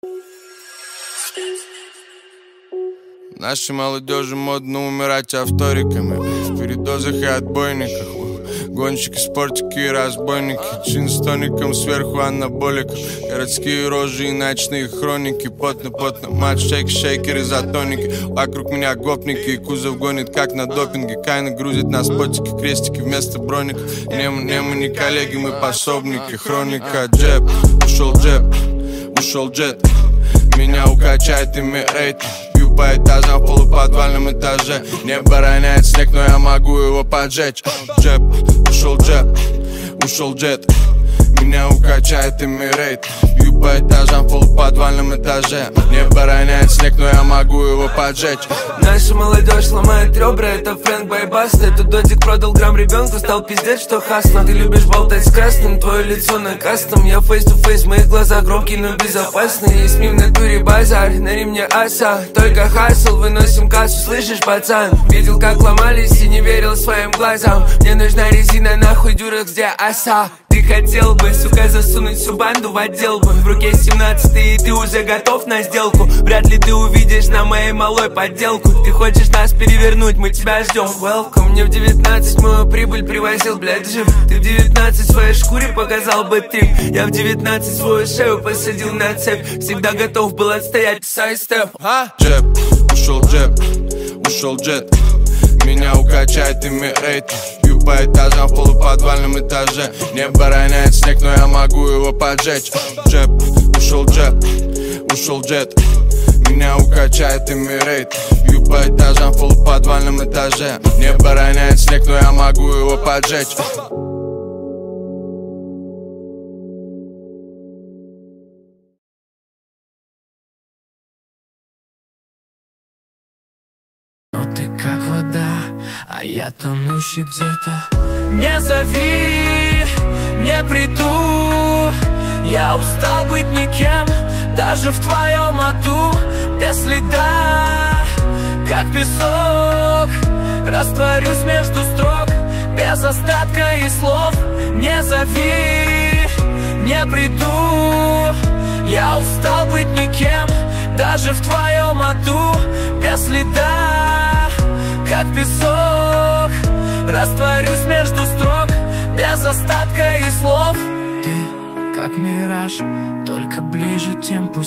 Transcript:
Нашей молодежи модно умирать авториками в передозах и отбойниках. Гонщики, спортики и разбойники, чин с тоником, сверху анаболиков. Городские рожи и ночные хроники. Потно-потно матч, шейкеры, затоники. Вокруг меня гопники и кузов гонит, как на допинге. Кайна грузит на спотики, крестики вместо броников. Не мы не коллеги, мы пособники. Хроника, джеб, ушел джет. Меня укачает ими рейтинг. Бью по этажам в полуподвальном этаже. Небо роняет снег, но я могу его поджечь. Джеб, ушел джет. Меня укачает ими рейтинг. Бью по этажам в полуподвальном этаже. Небо роняет снег, но я могу его поджечь. Наша молодежь ломает ребра, это Фрэнк Байбаст. Этот додик продал грамм ребенку, стал пиздец, что хасно. Ты любишь болтать с красным, твое лицо на кастом. Я face-to-face, мои глаза громкие, но безопасные. И СМИ в натуре базар, на ремне аса. Только хасл, выносим кассу, слышишь, пацан? Видел, как ломались и не верил своим глазам. Мне нужна резина, нахуй дюрекс, где оса. Ты хотел бы, сука, засунуть всю банду в отдел бы. В руке 17-й, и ты уже готов на сделку. Вряд ли ты увидишь на моей малой подделку. Ты хочешь нас перевернуть, мы тебя ждем. Welcome. Мне в 19 мою прибыль привозил, блядь, жив. Ты в 19 в своей шкуре показал бы ты. Я в 19 свою шею посадил на цепь. Всегда готов был отстоять сайстеп. Джеб, ушел джет. Меня укачает ими рейтинг. Бью по этажам в полуподвальном этаже. Небо роняет снег, но я могу его поджечь. Джеб, ушел джет. Меня укачает ими рейтинг. Бью по этажам в полуподвальном этаже. Небо роняет снег, но я могу его поджечь. Как вода, а я тонущий где-то. Не зови, не приду. Я устал быть никем, даже в твоем аду. Без следа, как песок, растворюсь между строк, без остатка и слов. Не зови, не приду. Я устал быть никем, даже в твоем аду. Без следа, как песок, растворюсь между строк, без остатка и слов. Ты как мираж, только ближе, тем пусть.